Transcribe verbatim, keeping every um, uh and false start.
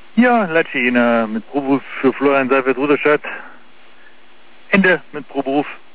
Ja, Latschina mit Proberuf für Florian Seifert-Ruderstadt. Ende mit Proberuf.